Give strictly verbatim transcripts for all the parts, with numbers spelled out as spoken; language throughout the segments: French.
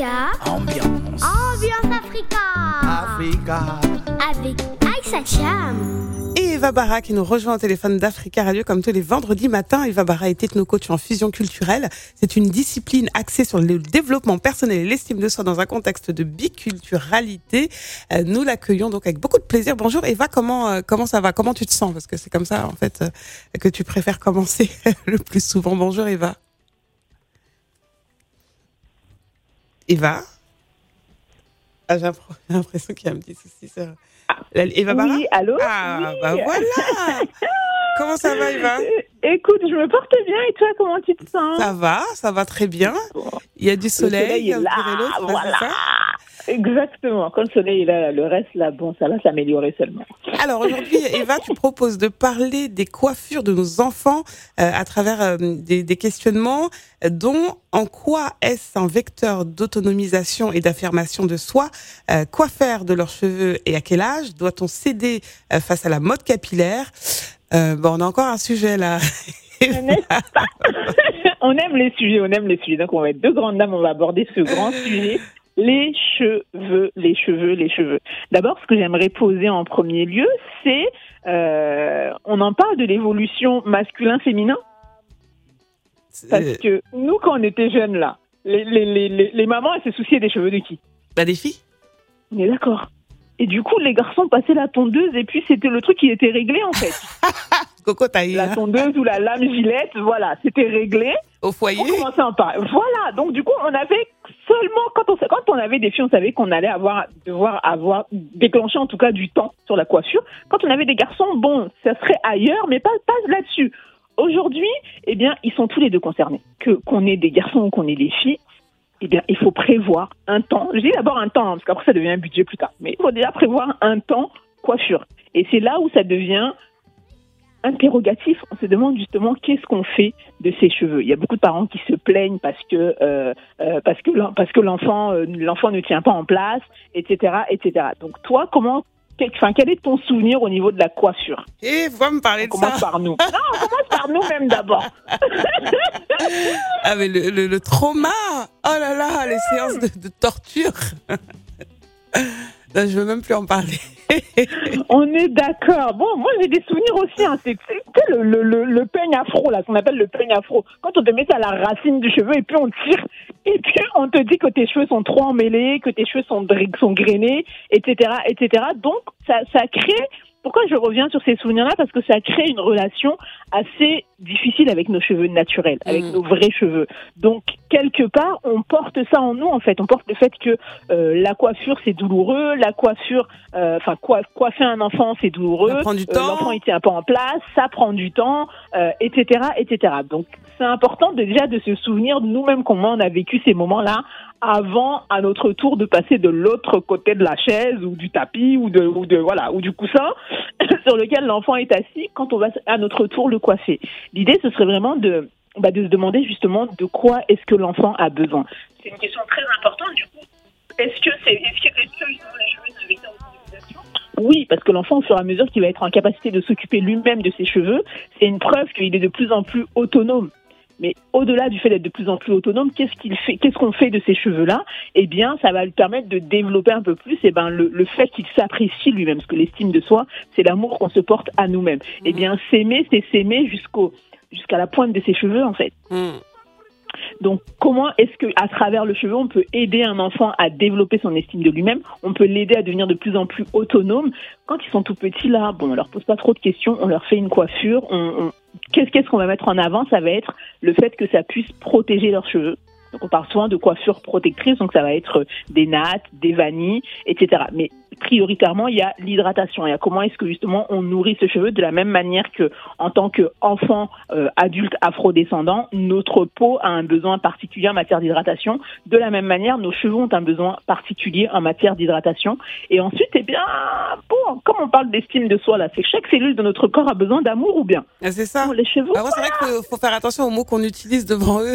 Africa. Ambiance. Ambiance Africa. Africa. Avec Aïssa Cham. Et Eva Barra qui nous rejoint au téléphone d'Africa Radio comme tous les vendredis matins. Eva Barra est technocoach en fusion culturelle. C'est une discipline axée sur le développement personnel et l'estime de soi dans un contexte de biculturalité. Euh, nous l'accueillons donc avec beaucoup de plaisir. Bonjour Eva, comment euh, comment ça va? Comment tu te sens? Parce que c'est comme ça en fait euh, que tu préfères commencer le plus souvent. Bonjour Eva. Eva. Ah, j'ai l'impression qu'il y a un petit souci. Ça... Eva Barra ? Oui, allô ? Ah, oui. bah voilà. Comment ça va, Eva ? Écoute, je me porte bien et toi, comment tu te sens ? Ça va, ça va très bien. Il y a du soleil, le soleil il y a est là, l'autre, voilà. c'est ça ? Exactement. Quand le soleil est là, le reste, là, bon, ça va s'améliorer seulement. Alors aujourd'hui, Eva, tu proposes de parler des coiffures de nos enfants euh, à travers euh, des, des questionnements, dont en quoi est-ce un vecteur d'autonomisation et d'affirmation de soi ? euh, Quoi faire de leurs cheveux et à quel âge ? Doit-on céder euh, face à la mode capillaire ? euh, Bon, on a encore un sujet là. On aime les sujets, on aime les sujets. Donc on va être deux grandes dames, on va aborder ce grand sujet. Les cheveux, les cheveux, les cheveux. D'abord, ce que j'aimerais poser en premier lieu, c'est, euh, on en parle de l'évolution masculin-féminin. Parce que nous, quand on était jeunes, là, les, les, les, les, les mamans, elles se souciaient des cheveux de qui ? Bah, des filles. On est d'accord. Et du coup, les garçons passaient la tondeuse et puis c'était le truc qui était réglé, en fait. Coco taillé. La tondeuse ou la lame gilette, voilà, c'était réglé. Au foyer. On commençait à en parler. Voilà, donc du coup, on avait seulement, quand on, quand on avait des filles, on savait qu'on allait avoir, devoir avoir, déclenché en tout cas du temps sur la coiffure. Quand on avait des garçons, bon, ça serait ailleurs, mais pas, pas là-dessus. Aujourd'hui, eh bien, ils sont tous les deux concernés. Que, qu'on ait des garçons ou qu'on ait des filles, eh bien, il faut prévoir un temps. Je dis d'abord un temps, hein, parce qu'après, ça devient un budget plus tard. Mais il faut déjà prévoir un temps coiffure. Et c'est là où ça devient interrogatif. On se demande justement qu'est-ce qu'on fait de ces cheveux. Il y a beaucoup de parents qui se plaignent parce que euh, euh, parce que parce que l'enfant euh, l'enfant ne tient pas en place, et cetera, et cetera. Donc toi, comment quel, enfin, quel est ton souvenir au niveau de la coiffure ? Et va me parler on de ça. Commence par nous. Non, on commence par nous-mêmes d'abord. Ah mais le, le, le trauma. Oh là là, les séances de, de torture. Non, je veux même plus en parler. On est d'accord. Bon, moi j'ai des souvenirs aussi. Hein. C'est, c'est le, le, le, le peigne afro, là, ce qu'on appelle le peigne afro. Quand on te met ça à la racine du cheveu et puis on tire, et puis on te dit que tes cheveux sont trop emmêlés, que tes cheveux sont, sont grainés, et cetera, et cetera. Donc ça, ça crée. Pourquoi je reviens sur ces souvenirs-là ? Parce que ça crée une relation assez difficile avec nos cheveux naturels, avec mmh. nos vrais cheveux. Donc, quelque part, on porte ça en nous, en fait. On porte le fait que euh, la coiffure, c'est douloureux. La coiffure, enfin, euh, coiffer un enfant, c'est douloureux. Ça prend du temps. Euh, l'enfant, il tient pas en place. Ça prend du temps, euh, et cetera, et cetera. Donc, c'est important de, déjà de se souvenir de nous-mêmes comment on a vécu ces moments-là avant, à notre tour, de passer de l'autre côté de la chaise ou du tapis ou de, ou de voilà, ou du coussin sur lequel l'enfant est assis quand on va à notre tour le coiffer. L'idée, ce serait vraiment de, bah, de se demander justement de quoi est-ce que l'enfant a besoin. C'est une question très importante, du coup. Est-ce que c'est, est-ce que, est-ce que justement les cheveux sont un vecteur d'autonomisation ? Oui, parce que l'enfant, au fur et à mesure qu'il va être en capacité de s'occuper lui-même de ses cheveux, c'est une preuve qu'il est de plus en plus autonome. Mais au-delà du fait d'être de plus en plus autonome, qu'est-ce qu'il fait, qu'est-ce qu'on fait de ces cheveux-là ? Eh bien, ça va lui permettre de développer un peu plus eh ben, le, le fait qu'il s'apprécie lui-même. Parce que l'estime de soi, c'est l'amour qu'on se porte à nous-mêmes. Mmh. Eh bien, s'aimer, c'est s'aimer jusqu'au, jusqu'à la pointe de ses cheveux, en fait. Mmh. Donc, comment est-ce qu'à travers le cheveu, on peut aider un enfant à développer son estime de lui-même ? On peut l'aider à devenir de plus en plus autonome. Quand ils sont tout petits, là, bon, on leur pose pas trop de questions, on leur fait une coiffure. On, on... Qu'est-ce, qu'est-ce qu'on va mettre en avant ? Ça va être le fait que ça puisse protéger leurs cheveux. Donc, on parle souvent de coiffure protectrice, donc ça va être des nattes, des vanilles, et cetera. Mais prioritairement, il y a l'hydratation. Il y a comment est-ce que justement on nourrit ce cheveu de la même manière que, en tant qu'enfant euh, adulte afrodescendant, notre peau a un besoin particulier en matière d'hydratation. De la même manière, nos cheveux ont un besoin particulier en matière d'hydratation. Et ensuite, eh bien, bon, comme on parle d'estime de soi là, c'est que chaque cellule de notre corps a besoin d'amour ou bien. Ah, c'est ça. Pour les cheveux. Alors, c'est vrai qu'il faut, faut faire attention aux mots qu'on utilise devant eux.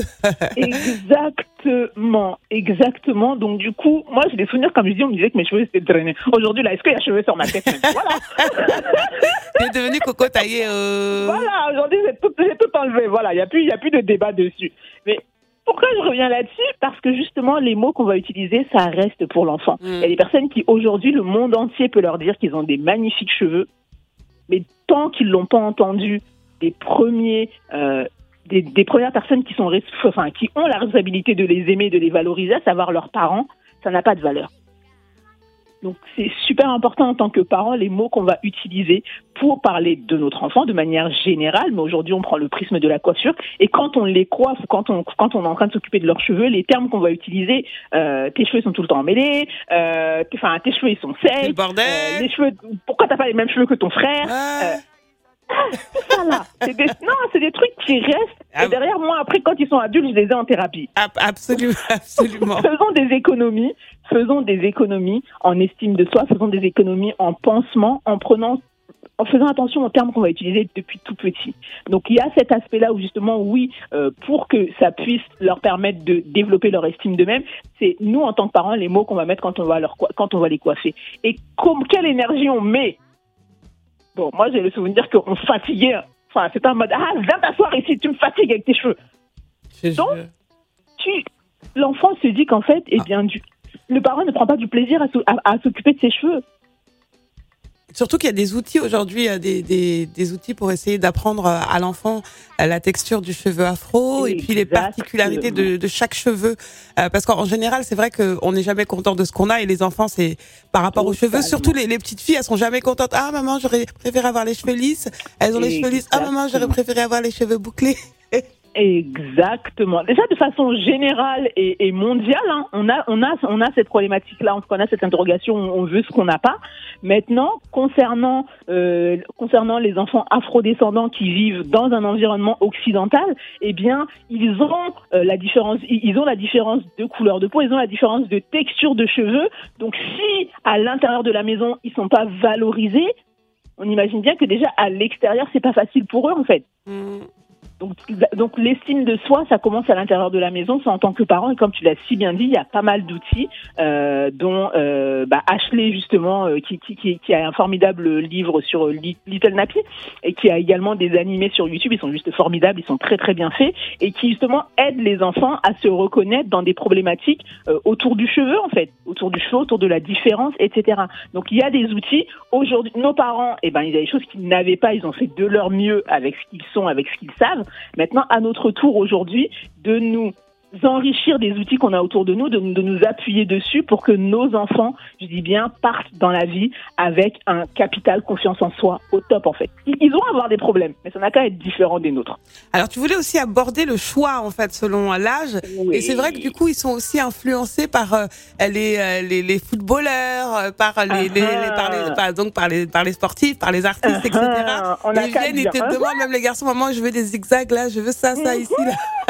Exactement, exactement. Donc du coup, moi j'ai des souvenirs, comme je dis, on me disait que mes cheveux étaient drainés. Aujourd'hui là, est-ce qu'il y a cheveux sur ma tête même ? Voilà. T'es devenu coco taillé. Euh... Voilà, aujourd'hui j'ai tout, j'ai tout enlevé. Voilà, il y a plus, il y a plus de débat dessus. Mais Pourquoi je reviens là-dessus? Parce que justement, les mots qu'on va utiliser, ça reste pour l'enfant. Mm. Il y a des personnes qui, aujourd'hui, le monde entier peut leur dire qu'ils ont des magnifiques cheveux, mais tant qu'ils l'ont pas entendu des premiers, euh, des, des premières personnes qui sont, enfin, qui ont la responsabilité de les aimer, de les valoriser, à savoir leurs parents, ça n'a pas de valeur. Donc, c'est super important en tant que parent, les mots qu'on va utiliser pour parler de notre enfant de manière générale. Mais aujourd'hui, on prend le prisme de la coiffure. Et quand on les coiffe, quand on, quand on est en train de s'occuper de leurs cheveux, les termes qu'on va utiliser, euh, tes cheveux sont tout le temps emmêlés, euh, enfin, tes cheveux, ils sont C'est secs. le bordel. Euh, les cheveux, pourquoi t'as pas les mêmes cheveux que ton frère? Ah. euh, C'est ça, là. C'est des, non, c'est des trucs qui restent. Ah. Et derrière, moi, après, quand ils sont adultes, je les ai en thérapie. Ab- Absolument, absolument. Faisons des économies, faisons des économies en estime de soi, faisons des économies en pansement, en prenant, en faisant attention aux termes qu'on va utiliser depuis tout petit. Donc il y a cet aspect-là où justement, oui, euh, pour que ça puisse leur permettre de développer leur estime d'eux-mêmes, c'est nous en tant que parents les mots qu'on va mettre quand on va leur quand on va les coiffer. Et comme quelle énergie on met. Bon, moi j'ai le souvenir qu'on fatiguait. Enfin, c'est un mode ah viens t'asseoir ici, tu me fatigues avec tes cheveux. Je- Donc, je- tu, l'enfant se dit qu'en fait, eh bien, du, le parent ne prend pas du plaisir à, s'o- à, à s'occuper de ses cheveux. Surtout qu'il y a des outils aujourd'hui, euh, des, des, des outils pour essayer d'apprendre euh, à l'enfant euh, la texture du cheveu afro et puis les Exactement. particularités de, de chaque cheveu. Euh, parce qu'en général, c'est vrai qu'on n'est jamais content de ce qu'on a et les enfants, c'est par rapport aux cheveux. Totalement. Surtout les, les petites filles, elles sont jamais contentes. Ah maman, j'aurais préféré avoir les cheveux lisses. Elles ont les cheveux lisses. Ah maman, j'aurais Exactement. préféré avoir les cheveux bouclés. Exactement. Déjà de façon générale et, et mondiale, hein, on a on a on a cette problématique-là, on a cette interrogation, on veut ce qu'on n'a pas. Maintenant, concernant euh, concernant les enfants afrodescendants qui vivent dans un environnement occidental, eh bien, ils ont euh, la différence, ils ont la différence de couleur de peau, ils ont la différence de texture de cheveux. Donc, si à l'intérieur de la maison ils sont pas valorisés, on imagine bien que déjà à l'extérieur c'est pas facile pour eux en fait. Hmm. Donc, donc l'estime de soi, ça commence à l'intérieur de la maison, c'est en tant que parent. Et comme tu l'as si bien dit, il y a pas mal d'outils, euh, dont euh, bah, Ashley justement, euh, qui, qui, qui, qui a un formidable livre sur Little Nappy et qui a également des animés sur YouTube. Ils sont juste formidables, ils sont très très bien faits et qui justement aident les enfants à se reconnaître dans des problématiques euh, autour du cheveu en fait, autour du cheveu, autour de la différence, et cetera. Donc il y a des outils. Aujourd'hui, nos parents, eh ben, il y a des choses qu'ils n'avaient pas, ils ont fait de leur mieux avec ce qu'ils sont, avec ce qu'ils savent. Maintenant, à notre tour aujourd'hui, de nous enrichir des outils qu'on a autour de nous, de, de nous appuyer dessus pour que nos enfants, je dis bien, partent dans la vie avec un capital confiance en soi au top en fait. Ils, ils vont avoir des problèmes, mais ça n'a qu'à être différent des nôtres. Alors, tu voulais aussi aborder le choix, en fait, selon l'âge. Oui. Et c'est vrai que du coup, ils sont aussi influencés par euh, les, euh, les les footballeurs, euh, par les, les, les, par les par, donc par les par les sportifs, par les artistes, et cetera. On a Ils qu'à viennent, ils dire, te hein. demandent, même les garçons, maman, je veux des zigzags là, je veux ça, ça ici là.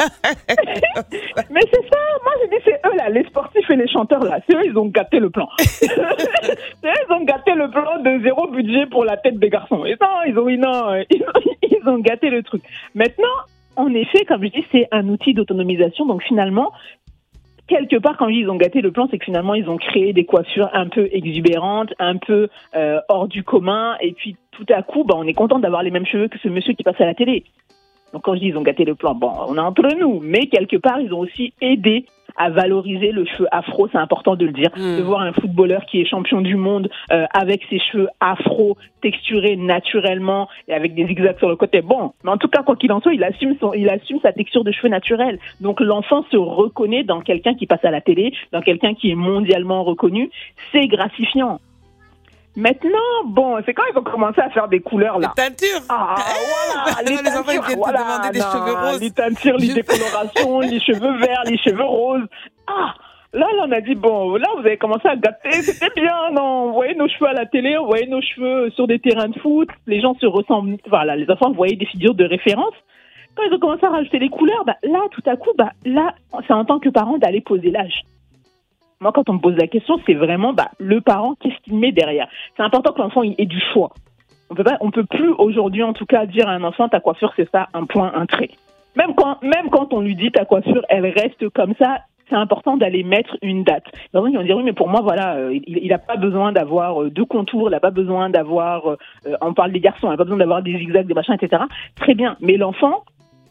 Mais c'est ça, moi j'ai dit c'est eux là, les sportifs et les chanteurs là, c'est eux ils ont gâté le plan. C'est eux ils ont gâté le plan de zéro budget pour la tête des garçons. Et non, ils ont, non, ils ont, ils ont gâté le truc. Maintenant, en effet, comme je dis, c'est un outil d'autonomisation, donc finalement, quelque part, quand ils ont gâté le plan, c'est que finalement, ils ont créé des coiffures un peu exubérantes, un peu euh, hors du commun, et puis tout à coup, bah, on est content d'avoir les mêmes cheveux que ce monsieur qui passe à la télé. Donc quand je dis ils ont gâté le plan, bon, on est entre nous, mais quelque part, ils ont aussi aidé à valoriser le cheveu afro, c'est important de le dire, Mmh. de voir un footballeur qui est champion du monde euh, avec ses cheveux afro, texturés naturellement et avec des zigzags sur le côté. Bon, mais en tout cas, quoi qu'il en soit, il assume son, il assume sa texture de cheveux naturelle. Donc l'enfant se reconnaît dans quelqu'un qui passe à la télé, dans quelqu'un qui est mondialement reconnu. C'est gratifiant. Maintenant, bon, c'est quand ils ont commencé à faire des couleurs là. Les teintures. Ah, voilà, Non, les enfants, ils viennent te demander des cheveux roses. Les teintures, les Je- décolorations, les cheveux verts, les cheveux roses. Ah, là, là, on a dit, bon, là, vous avez commencé à gâter, c'était bien, non, on voyait nos cheveux à la télé, on voyait nos cheveux sur des terrains de foot, les gens se ressemblent, voilà, les enfants voyaient des figures de référence. Quand ils ont commencé à rajouter les couleurs, bah, là, tout à coup, bah, là, c'est en tant que parent d'aller poser l'âge. Moi, quand on me pose la question, c'est vraiment bah, le parent, qu'est-ce qu'il met derrière. C'est important que l'enfant ait du choix. On peut pas, on peut plus aujourd'hui, en tout cas, dire à un enfant ta coiffure c'est ça, un point, un trait. Même quand, même quand on lui dit ta coiffure, elle reste comme ça. C'est important d'aller mettre une date. Les enfants ils vont dire oui, mais pour moi, voilà, euh, il, il a pas besoin d'avoir euh, deux contours, il a pas besoin d'avoir, euh, on parle des garçons, il a pas besoin d'avoir des zigzags, des machins, et cetera. Très bien, mais l'enfant,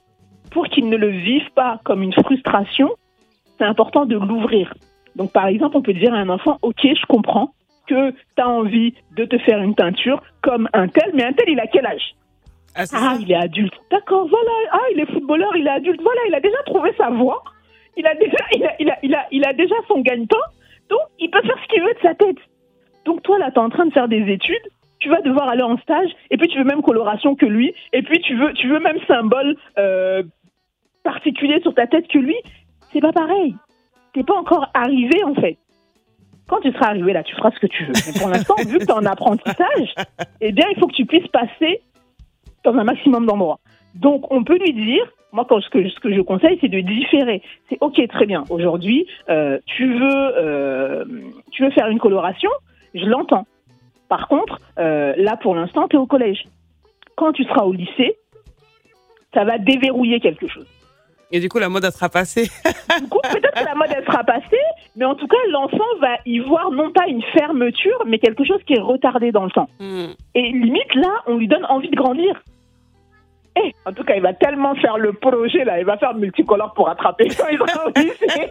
pour qu'ils ne le vivent pas comme une frustration, c'est important de l'ouvrir. Donc, par exemple, on peut dire à un enfant, ok, je comprends que tu as envie de te faire une teinture comme un tel, mais un tel, il a quel âge ? Ah, c'est Ah, ça. il est adulte. D'accord, voilà. Ah, il est footballeur, il est adulte. Voilà, il a déjà trouvé sa voie. Il a déjà, il a, il a, il a, il a déjà son gagne-pain. Donc, il peut faire ce qu'il veut de sa tête. Donc, toi, là, tu es en train de faire des études. Tu vas devoir aller en stage. Et puis, tu veux même coloration que lui. Et puis, tu veux, tu veux même symbole euh, particulier sur ta tête que lui. C'est pas pareil. T'es pas encore arrivé, en fait. Quand tu seras arrivé, là, tu feras ce que tu veux. Mais pour l'instant, vu que tu es en apprentissage, eh bien, il faut que tu puisses passer dans un maximum d'endroits. Donc, on peut lui dire, moi, quand, ce, que, ce que je conseille, c'est de différer. C'est OK, très bien. Aujourd'hui, euh, tu veux, euh, tu veux faire une coloration, je l'entends. Par contre, euh, là, pour l'instant, tu es au collège. Quand tu seras au lycée, ça va déverrouiller quelque chose. Et du coup, la mode, elle sera passée. Du coup, peut-être que la mode, elle sera passée, mais en tout cas, l'enfant va y voir non pas une fermeture, mais quelque chose qui est retardé dans le temps. Mm. Et limite, là, on lui donne envie de grandir. Eh, en tout cas, il va tellement faire le projet, là, il va faire multicolore pour rattraper quand il sera au lycée.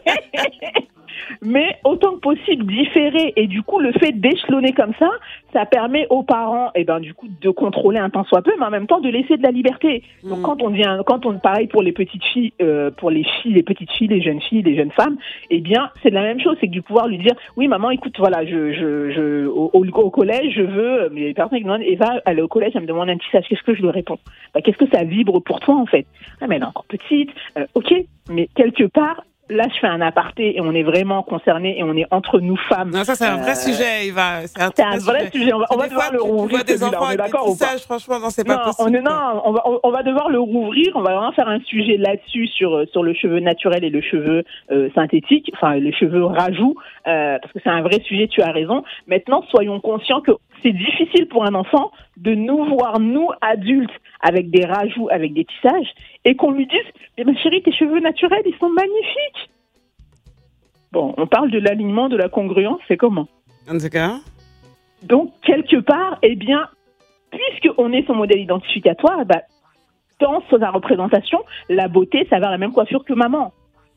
Mais autant que possible, différer. Et du coup, le fait d'échelonner comme ça, ça permet aux parents, eh ben, du coup, de contrôler un tant soit peu, mais en même temps de laisser de la liberté. Donc, Mm. quand on dit, un- quand on, pareil pour les petites filles, euh, pour les filles, les petites filles, les jeunes filles, les jeunes femmes, eh bien, c'est la même chose. C'est que du pouvoir lui dire, oui, maman, écoute, voilà, je, je, je, au, au, au collège, je veux, mais les personnes qui me demandent, Eva, elle est au collège, elle me demande un tissage, qu'est-ce que je lui réponds? Bah, qu'est-ce que ça vibre pour toi, en fait? Ah, mais elle est encore petite, euh, ok, mais quelque part, là, je fais un aparté et on est vraiment concernés et on est entre nous femmes. Non, ça, c'est un vrai Euh, sujet, Eva. C'est un, C'est un vrai sujet. On va, on va Des devoir fois, le tu- tu rouvrir. vois des celui-là, enfants on est avec des d'accord ou pas? tissages, franchement, non, c'est pas Non, possible. on est, quoi. non, on va, on, on va devoir le rouvrir. On va vraiment faire un sujet là-dessus sur sur le cheveu naturel et le cheveu euh, synthétique, enfin les cheveux rajouts, euh, parce que c'est un vrai sujet. Tu as raison. Maintenant, soyons conscients que c'est difficile pour un enfant de nous voir nous adultes avec des rajouts, avec des tissages, et qu'on lui dise, mais ma chérie, tes cheveux naturels, ils sont magnifiques. Bon, on parle de l'alignement, de la congruence, c'est comment? En tout cas. Donc, quelque part, eh bien, puisqu'on est son modèle identificatoire, eh ben, dans sa représentation, la beauté, ça va avoir la même coiffure que maman.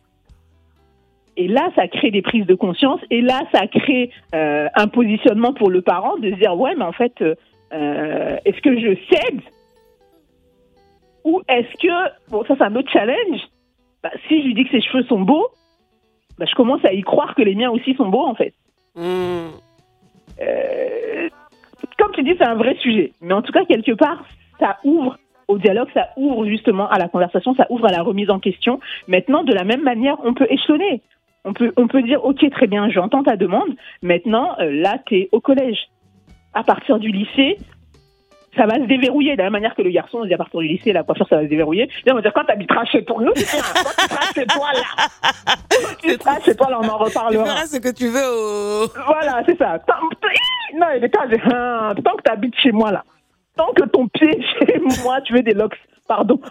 Et là, ça crée des prises de conscience. Et là, ça crée euh, un positionnement pour le parent de se dire, ouais, mais en fait, euh, est-ce que je cède? Ou est-ce que, bon, ça c'est un autre challenge, bah, si je lui dis que ses cheveux sont beaux, bah, je commence à y croire que les miens aussi sont beaux, en fait. Mm. Euh, comme tu dis, c'est un vrai sujet. Mais en tout cas, quelque part, ça ouvre au dialogue, ça ouvre justement à la conversation, ça ouvre à la remise en question. Maintenant, de la même manière, on peut échelonner. On peut, on peut dire, ok, très bien, j'entends ta demande. Maintenant, euh, là, tu es au collège. À partir du lycée, ça va se déverrouiller. De la même manière que le garçon, on dit à partir du lycée, la coiffure, ça va se déverrouiller. Là, on va dire, quand tu habiteras chez toi, nous, c'est bien. Quand tu seras chez toi, là. Quand tu seras chez toi, là, on en Tu reparlera. feras ce que tu veux au... Voilà, c'est ça. Tant, non, il est tard, hein, tant que tu habites chez moi, là. Tant que ton pied est chez moi, tu veux des locks. Pardon.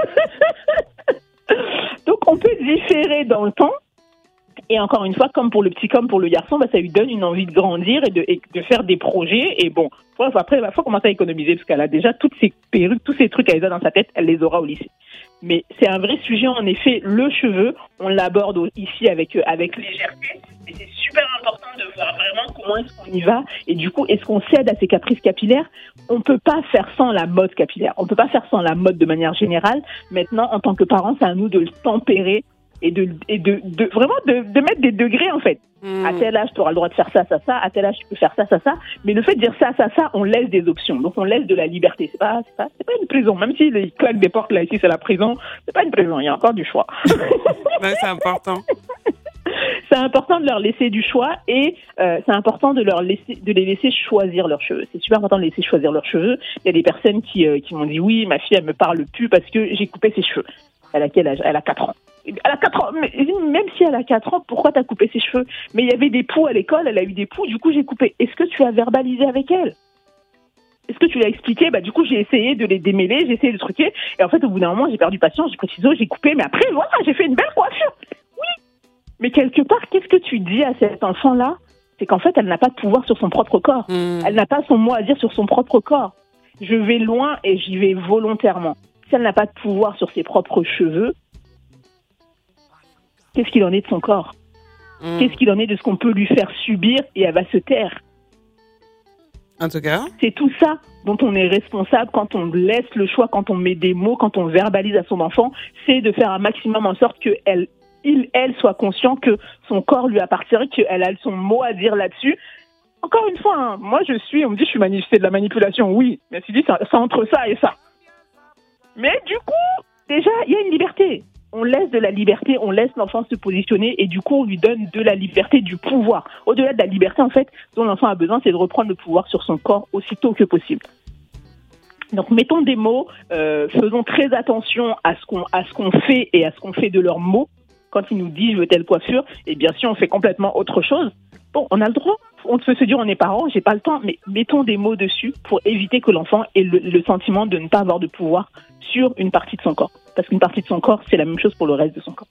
Donc, on peut différer dans le temps. Et encore une fois, comme pour le petit, comme pour le garçon, bah, ça lui donne une envie de grandir et de, et de faire des projets. Et bon, après, il faut commencer à économiser parce qu'elle a déjà toutes ces perruques, tous ces trucs, elle les a dans sa tête, elle les aura au lycée. Mais c'est un vrai sujet, en effet, le cheveu. On l'aborde ici avec, avec légèreté. Mais c'est super important de voir vraiment comment est-ce qu'on y va. Et du coup, est-ce qu'on cède à ces caprices capillaires? On ne peut pas faire sans la mode capillaire. On ne peut pas faire sans la mode de manière générale. Maintenant, en tant que parents, c'est à nous de le tempérer et de, et de, de vraiment de, de mettre des degrés, en fait. Mm. À tel âge, tu auras le droit de faire ça, ça, ça. À tel âge, tu peux faire ça, ça, ça. Mais le fait de dire ça, ça, ça, on laisse des options. Donc, on laisse de la liberté. C'est pas, c'est pas, c'est pas une prison. Même si les claques des portes, là, ici, c'est la prison. C'est pas une prison. Il y a encore du choix. Ouais, c'est important. C'est important de leur laisser du choix et euh, c'est important de leur laisser, de les laisser choisir leurs cheveux. C'est super important de les laisser choisir leurs cheveux. Il y a des personnes qui, euh, qui m'ont dit oui, ma fille, elle me parle plus parce que j'ai coupé ses cheveux. Elle a quel âge? Elle a quatre ans. Elle a quatre ans. Mais même si elle a quatre ans, pourquoi t'as coupé ses cheveux? Mais il y avait des poux à l'école, elle a eu des poux, du coup j'ai coupé. Est-ce que tu as verbalisé avec elle? Est-ce que tu l'as expliqué? Bah, du coup, j'ai essayé de les démêler, j'ai essayé de truquer. Et en fait, au bout d'un moment, j'ai perdu patience, j'ai pris ciseaux, j'ai coupé. Mais après, voilà, j'ai fait une belle coiffure. Oui. Mais quelque part, qu'est-ce que tu dis à cet enfant-là? C'est qu'en fait, elle n'a pas de pouvoir sur son propre corps. Mm. Elle n'a pas son mot à dire sur son propre corps. Je vais loin et j'y vais volontairement. si elle n'a pas de pouvoir sur ses propres cheveux, qu'est-ce qu'il en est de son corps ? Mmh. Qu'est-ce qu'il en est de ce qu'on peut lui faire subir et elle va se taire ? En tout cas, c'est tout ça dont on est responsable quand on laisse le choix, quand on met des mots, quand on verbalise à son enfant, c'est de faire un maximum en sorte qu'elle, il, elle soit conscient que son corps lui appartient, qu'elle a son mot à dire là-dessus. Encore une fois, hein, moi je suis, on me dit je suis mani- c'est de la manipulation, oui, mais je dis c'est, c'est entre ça et ça. Mais du coup, déjà, il y a une liberté. On laisse de la liberté, on laisse l'enfant se positionner et du coup, on lui donne de la liberté, du pouvoir. Au-delà de la liberté, en fait, dont l'enfant a besoin, c'est de reprendre le pouvoir sur son corps aussitôt que possible. Donc, mettons des mots, euh, faisons très attention à ce qu'on, à ce qu'on fait et à ce qu'on fait de leurs mots. Quand ils nous disent « je veux telle coiffure », et bien sûr, on fait complètement autre chose. Bon, on a le droit. On peut se dire, on est parents, j'ai pas le temps, mais mettons des mots dessus pour éviter que l'enfant ait le, le sentiment de ne pas avoir de pouvoir sur une partie de son corps. Parce qu'une partie de son corps, c'est la même chose pour le reste de son corps.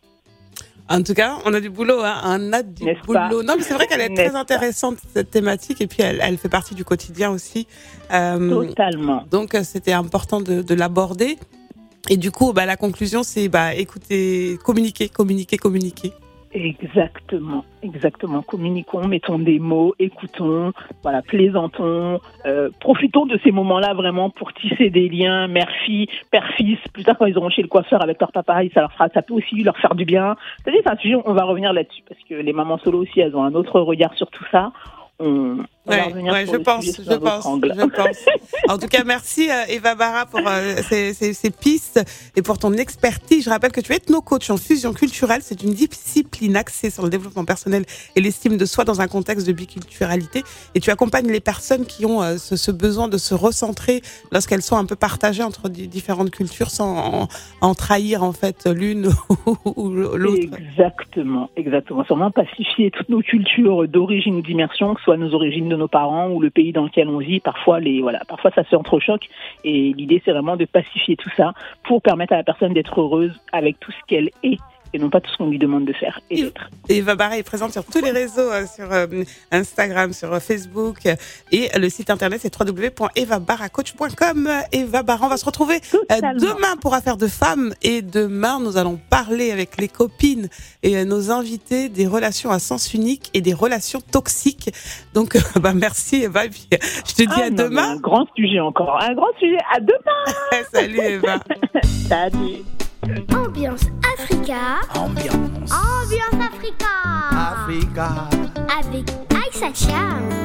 En tout cas, on a du boulot, hein. On a du N'est-ce boulot. pas? Non, mais c'est vrai qu'elle est N'est-ce très intéressante, cette thématique, et puis elle, elle fait partie du quotidien aussi. Euh, Totalement. Donc, c'était important de, de l'aborder. Et du coup, bah, la conclusion, c'est bah, écoutez, communiquer, communiquer, communiquer. Exactement, exactement. Communiquons, mettons des mots, écoutons, voilà, plaisantons, euh, profitons de ces moments-là vraiment pour tisser des liens, mère-fille, père-fils. Plus tard, quand ils auront chez le coiffeur avec leur papa, ça leur fera, ça peut aussi leur faire du bien. C'est-à-dire, c'est un sujet, on va revenir là-dessus parce que les mamans solo aussi, elles ont un autre regard sur tout ça. On, on ouais, va revenir ouais, sur je le pense, sujet je pense, je pense. En tout cas, merci euh, Eva Barra pour euh, ces, ces, ces pistes et pour ton expertise. Je rappelle que tu es ethno-coach en fusion culturelle. C'est une discipline axée sur le développement personnel et l'estime de soi dans un contexte de biculturalité. Et tu accompagnes les personnes qui ont euh, ce, ce besoin de se recentrer lorsqu'elles sont un peu partagées entre d- différentes cultures sans en, en trahir en fait l'une ou l'autre. Exactement, exactement. C'est vraiment pacifier toutes nos cultures d'origine ou d'immersion, soit nos origines de nos parents ou le pays dans lequel on vit. Parfois, les, voilà, parfois ça se entrechoque et l'idée c'est vraiment de pacifier tout ça pour permettre à la personne d'être heureuse avec tout ce qu'elle est et non pas tout ce qu'on lui demande de faire et d'être. Et Eva Barra est présente sur tous les réseaux, euh, sur euh, Instagram, sur euh, Facebook euh, et le site internet c'est w w w point eva barra coach point com. Eva Barra, on va se retrouver euh, demain pour Affaires de femmes et demain nous allons parler avec les copines et euh, nos invités des relations à sens unique et des relations toxiques. Donc euh, bah merci Eva et puis euh, je te dis ah, à non, demain. Un grand sujet encore, un grand sujet. À demain. Salut Eva. Salut. Ambiance Africa. Ambiance Ambiance Africa. Africa. Avec Aïssa Cham.